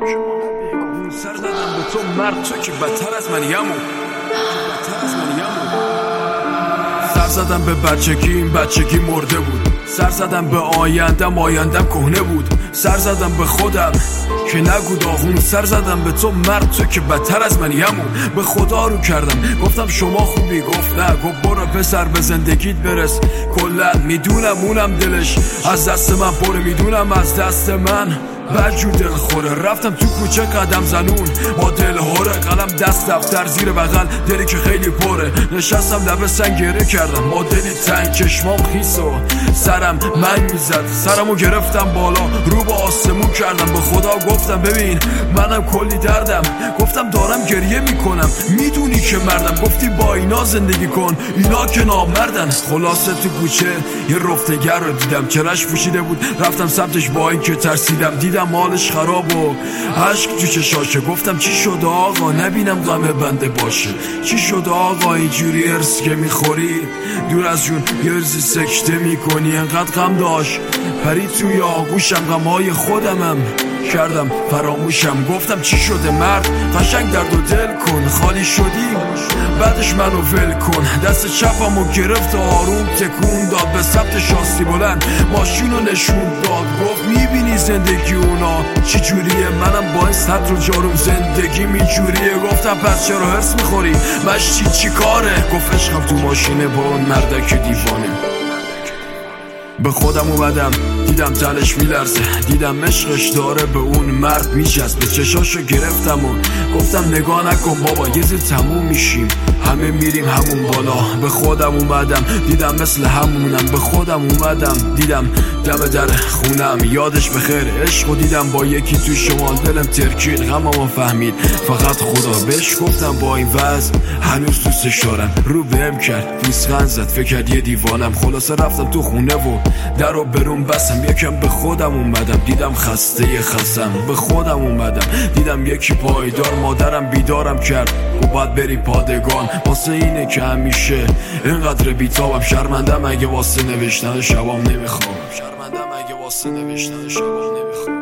سر زدم به تو مرد، تو که بدتر از من یمو، سر زدم به بچگی، این بچگی مرده بود. سر زدم به آیندم، آیندم کهنه بود. سر زدم به خودم که نگو داغون. سر زدم به تو مرد، تو که بدتر از من یمون. به خدا رو کردم گفتم شما خوبی، گفت نه. گفت برو پسر به زندگیت برس. کلا میدونم اونم دلش از دست من پره، میدونم از دست من بجو دل خوره. رفتم تو کوچه قدم زنون با دل هوره، قلم دست دفتر زیر بغل، دلی که خیلی پره. نشستم لب سنگ گره کردم با دلی تنگ، چشمام خیس و سرم منگ میزد. سرمو گرفتم بالا رو به آسمون کردم، به خدا گفتم ببین منم کلی دردم. گفتم دارم گریه میکنم، میدونی که مردم. گفتی با اینا زندگی کن، اینا که نامردن. خلاصه تو کوچه یه رفتگر رو دیدم، چرش پوشیده بود. رفتم سمتش با این که ترسیدم، دیدم حالش خراب و عشق تو چشاشه. گفتم چی شده آقا، نبینم غم بنده باشه. چی شده آقا اینجوری ارس که میخوری، دور از جون یه ارزی سکته میکنی. انقدر غم داشت پرید توی آغوشم، غمهای خودمم کردم فراموشم. گفتم چی شده مرد، قشنگ درد و دل کن. خالی شدی بعدش منو ول کن. دست چپمو گرفت و آروم تکون داد به سمت شاسی بلند، ماشینو نشون داد. گفت میبینی زندگی اونا چی جوریه، منم با این سطر و جاروم زندگی میجوریه. گفتم پس چرا هرس میخوری، مشتی چی کاره؟ گفت عشقم تو ماشینه با اون مردک دیوانه. به خودم اومدم دیدم تنش میلرزه، دیدم عشقش داره به اون مرد میچسبه. چشاشو گرفتم و گفتم نگاه نکن بابا، یه زیر تموم میشیم، همه میریم همون بالا. به خودم اومدم دیدم مثل همونم، به خودم اومدم دیدم دم در خونم. یادش بخیر عشقو دیدم با یکی تو شمال، دلم ترکید غممو فهمید فقط خدا. بهش گفتم با این وضع هنوز دوستش دارم، رو بهم کرد پوزخند زد، فکر کرد یه دیوانم. خلاصه رفتم تو خونه و درو برون بسم. یکم به خودم اومدم دیدم خسته خستم. به خودم اومدم دیدم یکی پایدار، مادرم بیدارم کرد و باید بری پادگان. واسه اینه که همیشه اینقدر بیتابم، شرمندم اگه واسه نوشتن شبام نمیخوام، شرمندم اگه واسه نوشتن شبام نمیخوام.